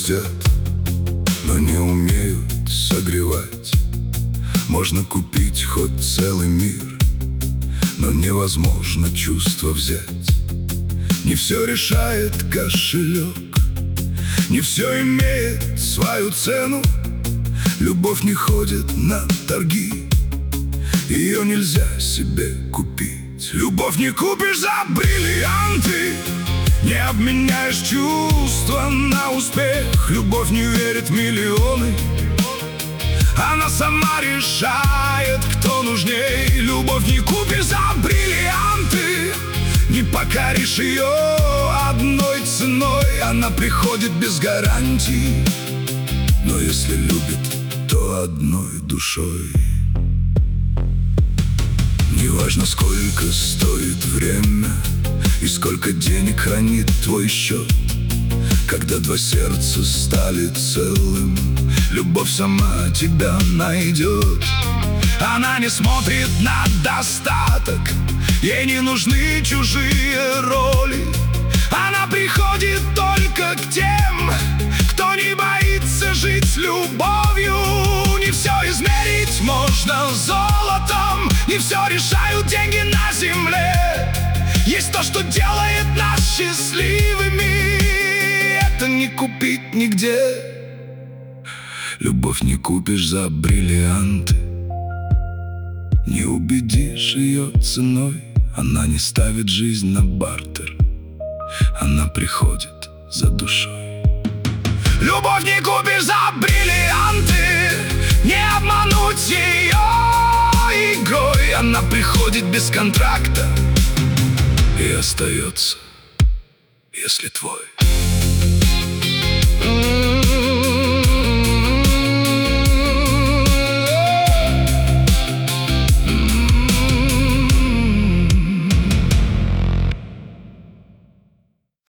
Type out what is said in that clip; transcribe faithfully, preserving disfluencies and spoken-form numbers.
хрустят, но не умеют согревать. Можно купить хоть целый мир, но невозможно чувство взять. Не все решает кошелек, не все имеет свою цену. Любовь не ходит на торги, ее нельзя себе купить. Любовь не купишь за бриллианты, не обменяешь чувства на успех. Любовь не верит в миллионы, она сама решает, кто нужней. Любовь не купишь за бриллианты, не покоришь ее одной ценой. Она приходит без гарантий, но если любит, то одной душой. Неважно, сколько стоит время и сколько денег хранит твой счет. Когда два сердца стали целым, любовь сама тебя найдет. Она не смотрит на достаток, ей не нужны чужие роли. Она приходит только к тем, кто не боится жить с любовью. Не все измерить можно золотом, не все решают деньги на земле. Есть то, что делает нас счастливыми, это не купить нигде. Любовь не купишь за бриллианты, не убедишь ее ценой. Она не ставит жизнь на бартер, она приходит за душой. Любовь не купишь за бриллианты, не обмануть ее игрой. Она приходит без контракта и остается, если твой.